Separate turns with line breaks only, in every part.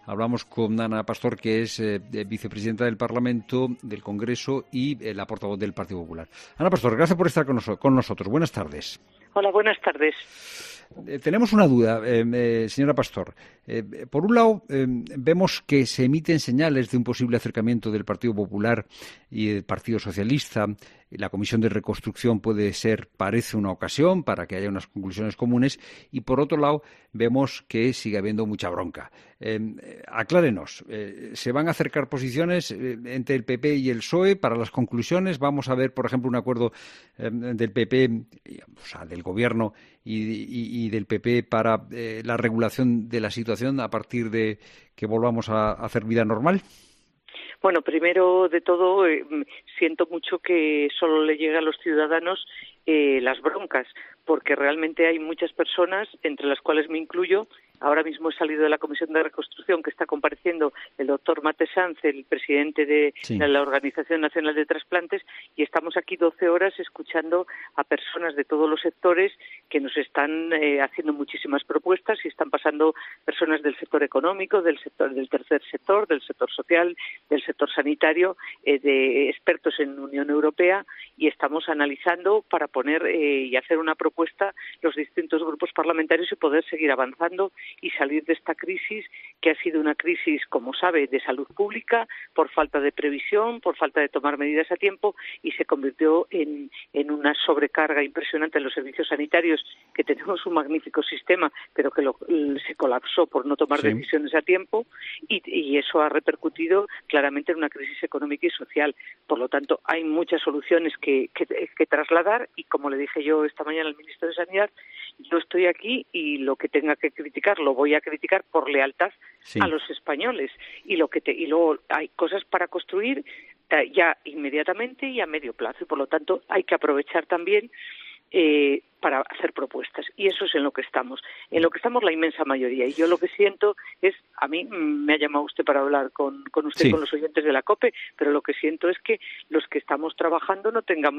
Hablamos con Ana Pastor, que es vicepresidenta del Parlamento, del Congreso y la portavoz del Partido Popular. Ana Pastor, gracias por estar con nosotros. Buenas tardes.
Hola, buenas tardes.
Tenemos una duda, señora Pastor. Por un lado, vemos que se emiten señales de un posible acercamiento del Partido Popular y del Partido Socialista. La Comisión de Reconstrucción parece una ocasión para que haya unas conclusiones comunes. Y por otro lado, vemos que sigue habiendo mucha bronca. Aclárenos, ¿se van a acercar posiciones entre el PP y el PSOE para las conclusiones? ¿Vamos a ver, por ejemplo, un acuerdo del PP, o sea, del Gobierno y del PP para la regulación de la situación a partir de que volvamos a hacer vida normal?
Bueno, primero de todo, siento mucho que solo le llegue a los ciudadanos las broncas, porque realmente hay muchas personas, entre las cuales me incluyo. Ahora mismo he salido de la Comisión de Reconstrucción, que está compareciendo el doctor Mate Sanz, el presidente de la Organización Nacional de Trasplantes, y estamos aquí 12 horas escuchando a personas de todos los sectores que nos están haciendo muchísimas propuestas, y están pasando personas del sector económico, del tercer sector, del sector social, del sector sanitario, de expertos en Unión Europea, y estamos analizando para poner y hacer una propuesta los distintos grupos parlamentarios y poder seguir avanzando y salir de esta crisis, que ha sido una crisis, como sabe, de salud pública, por falta de previsión, por falta de tomar medidas a tiempo, y se convirtió en una sobrecarga impresionante en los servicios sanitarios, que tenemos un magnífico sistema, pero que se colapsó por no tomar decisiones a tiempo, y eso ha repercutido claramente en una crisis económica y social. Por lo tanto, hay muchas soluciones que trasladar, y como le dije yo esta mañana al ministro de Sanidad, yo estoy aquí y lo que tenga que criticar lo voy a criticar por lealtad a los españoles, y luego hay cosas para construir ya inmediatamente y a medio plazo, y por lo tanto hay que aprovechar también para hacer propuestas, y eso es en lo que estamos la inmensa mayoría. Y yo lo que siento es, a mí me ha llamado usted para hablar con usted y con los oyentes de la COPE, pero lo que siento es que los que estamos trabajando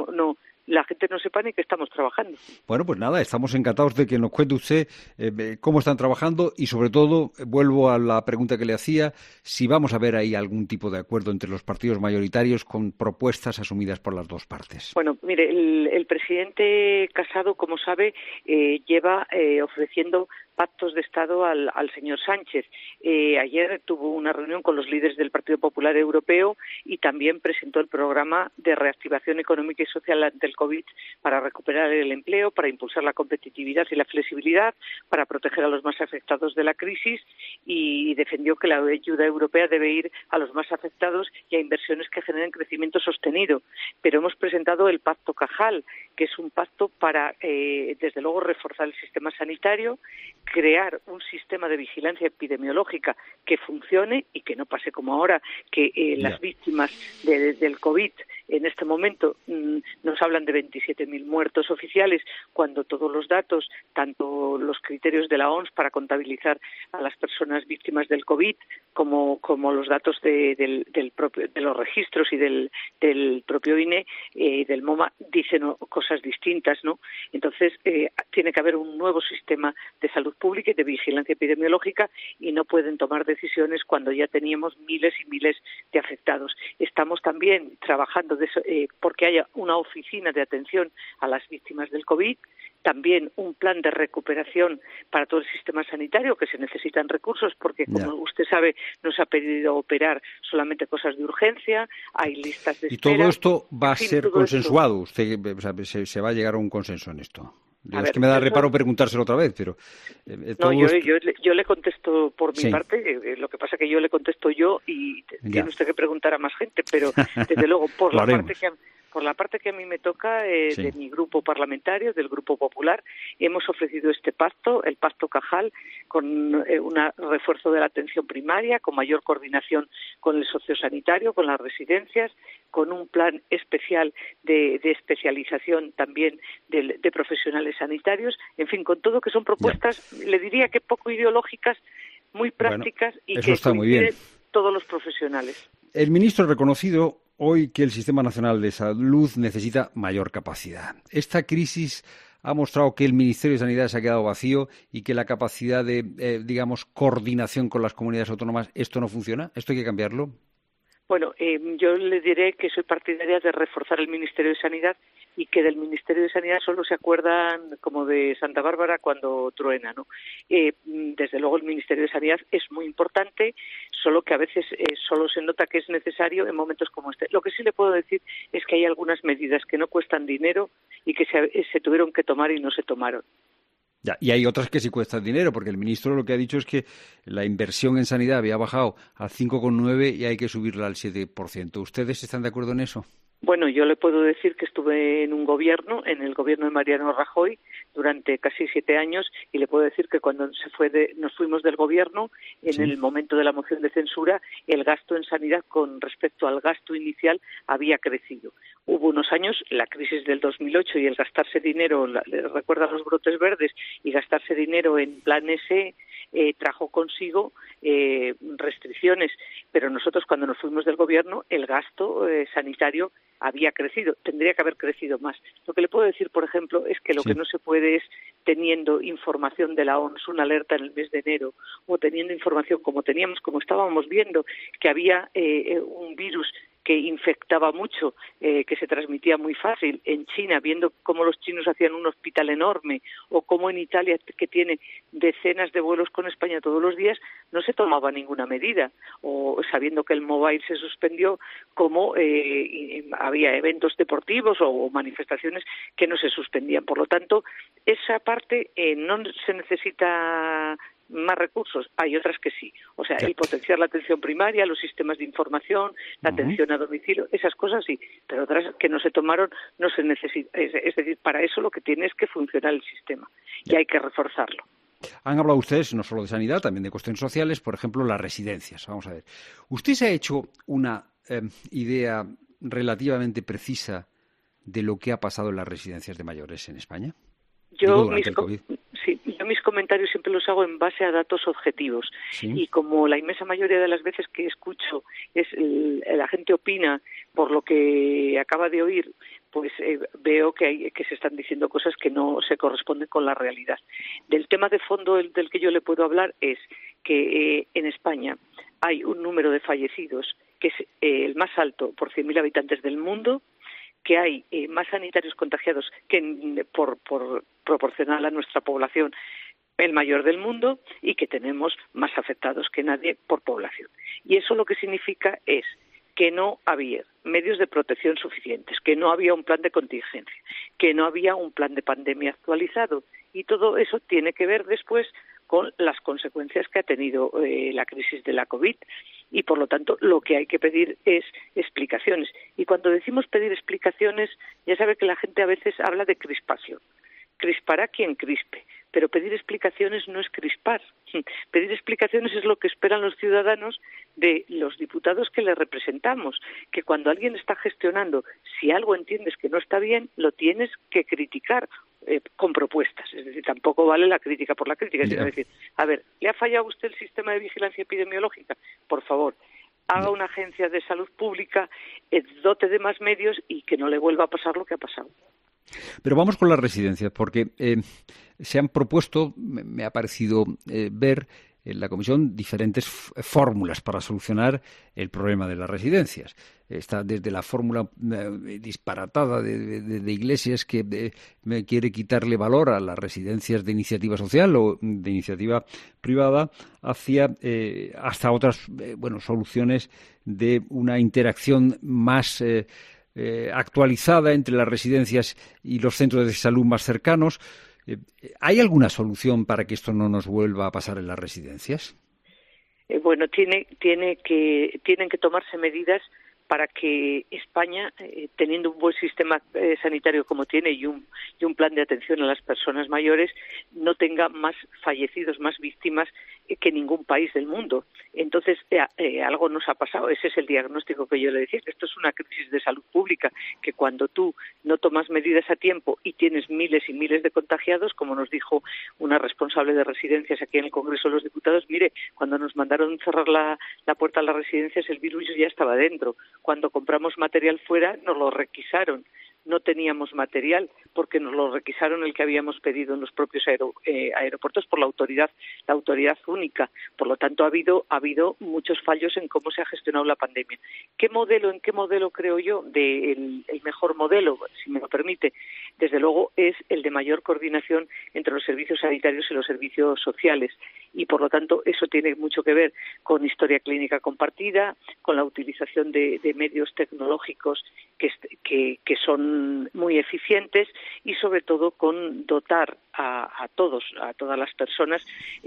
la gente no sepa ni que estamos trabajando.
Bueno, pues nada, estamos encantados de que nos cuente usted cómo están trabajando, y sobre todo, vuelvo a la pregunta que le hacía, si vamos a ver ahí algún tipo de acuerdo entre los partidos mayoritarios con propuestas asumidas por las dos partes.
Bueno, mire, el presidente Casado, como sabe, lleva ofreciendo pactos de Estado al señor Sánchez. Ayer tuvo una reunión con los líderes del Partido Popular Europeo y también presentó el programa de reactivación económica y social ante el COVID para recuperar el empleo, para impulsar la competitividad y la flexibilidad, para proteger a los más afectados de la crisis, y defendió que la ayuda europea debe ir a los más afectados y a inversiones que generen crecimiento sostenido. Pero hemos presentado el Pacto Cajal, que es un pacto para, desde luego, reforzar el sistema sanitario, crear un sistema de vigilancia epidemiológica que funcione y que no pase como ahora, que las víctimas del COVID en este momento nos hablan de 27.000 muertos oficiales, cuando todos los datos, tanto los criterios de la OMS para contabilizar a las personas víctimas del COVID, como los datos de los registros y del propio INE, del MoMA, dicen cosas distintas, ¿no? Entonces, tiene que haber un nuevo sistema de salud pública y de vigilancia epidemiológica, y no pueden tomar decisiones cuando ya teníamos miles y miles de afectados. Estamos también trabajando porque haya una oficina de atención a las víctimas del COVID, también un plan de recuperación para todo el sistema sanitario, que se necesitan recursos, porque como usted sabe, no se ha pedido operar solamente cosas de urgencia, hay listas de espera.
Y todo esto va a ser consensuado, usted, o sea, se va a llegar a un consenso en esto. Es que me da reparo preguntárselo otra vez, pero...
yo le contesto por mi parte, lo que pasa es que yo le contesto yo y tiene usted que preguntar a más gente, pero desde luego por la parte que a mí me toca, de mi grupo parlamentario, del Grupo Popular, hemos ofrecido este pacto, el Pacto Cajal, con un refuerzo de la atención primaria, con mayor coordinación con el sociosanitario, con las residencias, con un plan especial de especialización también de profesionales sanitarios, en fin, con todo, que son propuestas, le diría que poco ideológicas, muy prácticas, y que coinciden todos los profesionales.
El ministro ha reconocido hoy que el Sistema Nacional de Salud necesita mayor capacidad. Esta crisis ha mostrado que el Ministerio de Sanidad se ha quedado vacío y que la capacidad de, digamos, coordinación con las comunidades autónomas, esto no funciona. ¿Esto hay que cambiarlo?
Bueno, yo le diré que soy partidaria de reforzar el Ministerio de Sanidad y que del Ministerio de Sanidad solo se acuerdan como de Santa Bárbara cuando truena, ¿no? Desde luego el Ministerio de Sanidad es muy importante, solo que a veces solo se nota que es necesario en momentos como este. Lo que sí le puedo decir es que hay algunas medidas que no cuestan dinero y que se tuvieron que tomar y no se tomaron.
Ya, y hay otras que sí cuestan dinero, porque el ministro lo que ha dicho es que la inversión en sanidad había bajado al 5,9 y hay que subirla al 7%. ¿Ustedes están de acuerdo en eso?
Bueno, yo le puedo decir que estuve en un gobierno, en el gobierno de Mariano Rajoy, durante casi 7 años, y le puedo decir que cuando nos fuimos del gobierno, en el momento de la moción de censura, el gasto en sanidad con respecto al gasto inicial había crecido. Hubo unos años, la crisis del 2008 y el gastarse dinero, recuerda los brotes verdes, y gastarse dinero en plan S, trajo consigo restricciones, pero nosotros cuando nos fuimos del gobierno el gasto sanitario había crecido, tendría que haber crecido más. Lo que le puedo decir, por ejemplo, es que lo que no se puede es, teniendo información de la OMS, una alerta en el mes de enero, o teniendo información como estábamos viendo, que había un virus que infectaba mucho, que se transmitía muy fácil. En China, viendo cómo los chinos hacían un hospital enorme, o cómo en Italia, que tiene decenas de vuelos con España todos los días, no se tomaba ninguna medida. O sabiendo que el Mobile se suspendió, como había eventos deportivos o manifestaciones que no se suspendían. Por lo tanto, esa parte no se necesita más recursos, hay otras que sí. O sea, el potenciar la atención primaria, los sistemas de información, la atención a domicilio, esas cosas sí, pero otras que no se tomaron no se necesita. Es decir, para eso lo que tiene es que funcionar el sistema y hay que reforzarlo.
Han hablado ustedes no solo de sanidad, también de cuestiones sociales, por ejemplo, las residencias. Vamos a ver. ¿Usted se ha hecho una idea relativamente precisa de lo que ha pasado en las residencias de mayores en España?
Yo mis comentarios siempre los hago en base a datos objetivos. ¿Sí? Y como la inmensa mayoría de las veces que escucho la gente opina por lo que acaba de oír, pues veo que se están diciendo cosas que no se corresponden con la realidad. Del tema de fondo del que yo le puedo hablar es que en España hay un número de fallecidos que es el más alto por 100.000 habitantes del mundo, que hay más sanitarios contagiados que por proporcional a nuestra población el mayor del mundo y que tenemos más afectados que nadie por población. Y eso lo que significa es que no había medios de protección suficientes, que no había un plan de contingencia, que no había un plan de pandemia actualizado, y todo eso tiene que ver después con las consecuencias que ha tenido la crisis de la COVID, y por lo tanto lo que hay que pedir es explicaciones. Y cuando decimos pedir explicaciones, ya sabe que la gente a veces habla de crispación. Crispará quien crispe, pero pedir explicaciones no es crispar. Pedir explicaciones es lo que esperan los ciudadanos de los diputados que les representamos, que cuando alguien está gestionando, si algo entiendes que no está bien, lo tienes que criticar con propuestas. Es decir, tampoco vale la crítica por la crítica, sino decir, a ver, ¿le ha fallado a usted el sistema de vigilancia epidemiológica? Por favor, haga una agencia de salud pública, dote de más medios y que no le vuelva a pasar lo que ha pasado.
Pero vamos con las residencias, porque se han propuesto, me ha parecido ver en la Comisión, diferentes fórmulas para solucionar el problema de las residencias. Está desde la fórmula disparatada de Iglesias que quiere quitarle valor a las residencias de iniciativa social o de iniciativa privada, hacia hasta otras soluciones de una interacción más actualizada entre las residencias y los centros de salud más cercanos. ¿Hay alguna solución para que esto no nos vuelva a pasar en las residencias?
Tienen que tomarse medidas para que España, teniendo un buen sistema sanitario como tiene y un plan de atención a las personas mayores, no tenga más fallecidos, más víctimas que ningún país del mundo. Entonces, algo nos ha pasado. Ese es el diagnóstico que yo le decía, que esto es una crisis de salud pública, que cuando tú no tomas medidas a tiempo y tienes miles y miles de contagiados, como nos dijo una responsable de residencias aquí en el Congreso de los Diputados, mire, cuando nos mandaron cerrar la puerta a las residencias, el virus ya estaba dentro. Cuando compramos material fuera, nos lo requisaron. no teníamos material porque nos lo requisaron el que habíamos pedido en los propios aeropuertos por la autoridad única. Por lo tanto, ha habido muchos fallos en cómo se ha gestionado la pandemia. ¿En qué modelo creo yo? El mejor modelo, si me lo permite, desde luego es el de mayor coordinación entre los servicios sanitarios y los servicios sociales. Y, por lo tanto, eso tiene mucho que ver con historia clínica compartida, con la utilización de medios tecnológicos que son muy eficientes y, sobre todo, con dotar a todas las personas,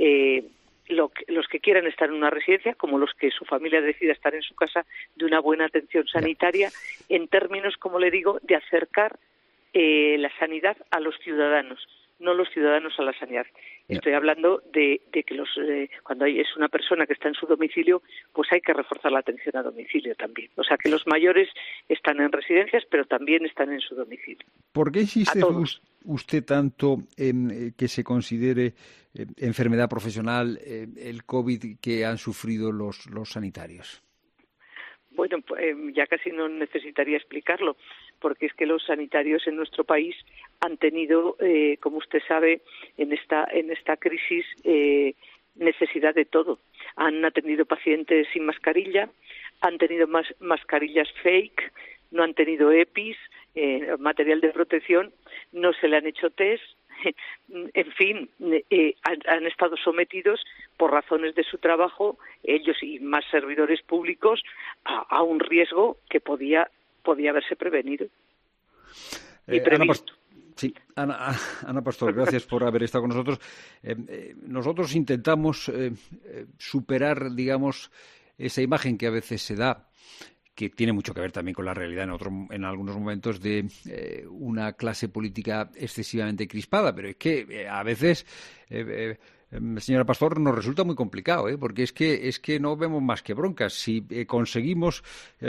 los que quieran estar en una residencia, como los que su familia decida estar en su casa, de una buena atención sanitaria, en términos, como le digo, de acercar la sanidad a los ciudadanos, no los ciudadanos a la sanidad. Estoy hablando de que cuando es una persona que está en su domicilio, pues hay que reforzar la atención a domicilio también. O sea, que los mayores están en residencias, pero también están en su domicilio.
¿Por qué insiste usted tanto en que se considere enfermedad profesional el COVID que han sufrido los sanitarios?
Bueno, ya casi no necesitaría explicarlo, porque es que los sanitarios en nuestro país han tenido, como usted sabe, en esta crisis necesidad de todo. Han atendido pacientes sin mascarilla, han tenido mascarillas fake, no han tenido EPIs, material de protección, no se le han hecho test. En fin, han estado sometidos por razones de su trabajo, ellos y más servidores públicos, a un riesgo que podía haberse prevenido y previsto.
Ana Pastor, gracias por haber estado con nosotros. Nosotros intentamos superar, digamos, esa imagen que a veces se da, que tiene mucho que ver también con la realidad en algunos momentos, de una clase política excesivamente crispada, pero es que a veces, señora Pastor, nos resulta muy complicado, porque es que no vemos más que broncas. Si conseguimos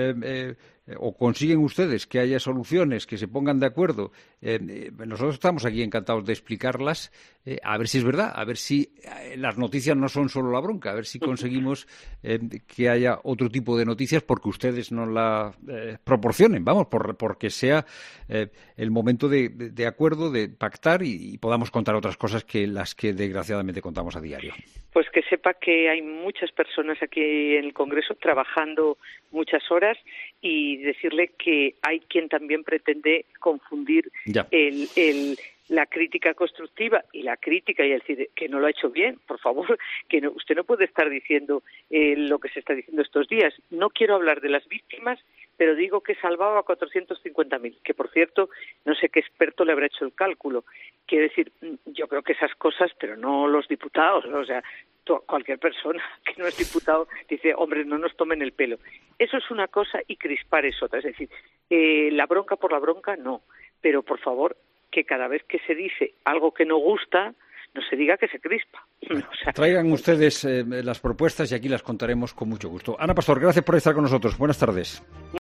o consiguen ustedes que haya soluciones, que se pongan de acuerdo, nosotros estamos aquí encantados de explicarlas, a ver si es verdad, a ver si las noticias no son solo la bronca, a ver si conseguimos que haya otro tipo de noticias porque ustedes nos la proporcionen, porque sea el momento de acuerdo, de pactar y podamos contar otras cosas que las que desgraciadamente contamos a diario.
Pues que sepa que hay muchas personas aquí en el Congreso trabajando muchas horas y decirle que hay quien también pretende confundir la crítica constructiva y la crítica y decir que no lo ha hecho bien. Por favor, usted no puede estar diciendo lo que se está diciendo estos días. No quiero hablar de las víctimas, pero digo que salvaba a 450.000, que por cierto, no sé qué experto le habrá hecho el cálculo. Quiero decir, yo creo que esas cosas, pero no los diputados, ¿no? O sea, cualquier persona que no es diputado dice, hombre, no nos tomen el pelo. Eso es una cosa y crispar es otra. Es decir, la bronca por la bronca, no. Pero, por favor, que cada vez que se dice algo que no gusta, no se diga que se crispa. O sea,
traigan ustedes las propuestas y aquí las contaremos con mucho gusto. Ana Pastor, gracias por estar con nosotros. Buenas tardes.